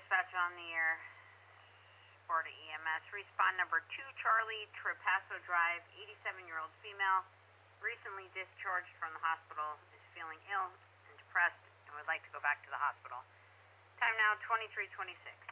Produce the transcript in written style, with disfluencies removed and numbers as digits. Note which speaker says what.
Speaker 1: dispatch on the air. Sparta EMS. Respond number 2, Charlie, Trapasso Drive, 87-year-old female, recently discharged from the hospital, is feeling ill and depressed, and would like to go back to the hospital. Time now, 23:26.